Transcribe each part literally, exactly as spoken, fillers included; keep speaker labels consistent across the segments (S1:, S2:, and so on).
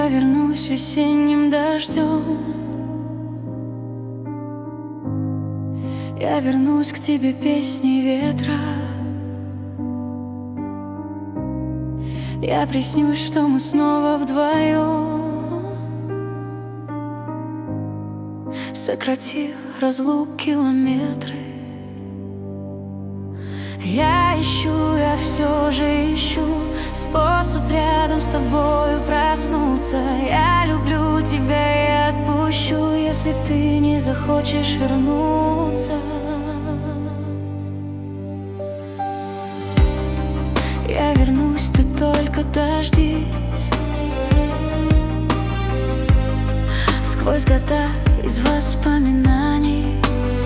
S1: Я вернусь весенним дождем. Я вернусь к тебе песней ветра. Я приснюсь, что мы снова вдвоем, сократив разлук километры. Я ищу, я все же ищу способ рядом с тобою проснуться. Я люблю тебя и отпущу, если ты не захочешь вернуться. Я вернусь, ты только дождись. Сквозь года из воспоминаний,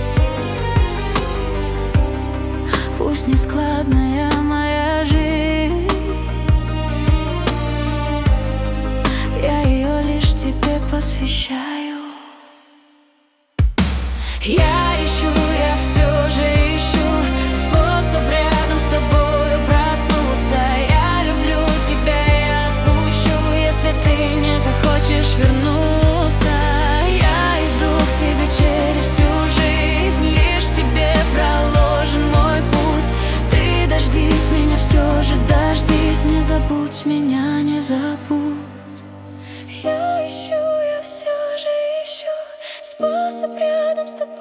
S1: пусть нескладная моя жизнь, я ее лишь тебе посвящаю. Я ищу, я все же ищу способ рядом с тобою проснуться. Я люблю тебя и отпущу, если ты не захочешь вернуться. Я иду к тебе через всю жизнь, лишь тебе проложен мой путь. Ты дождись меня, все же дождись, не забудь меня, не забудь. Я ищу, я все же ищу способ рядом с тобой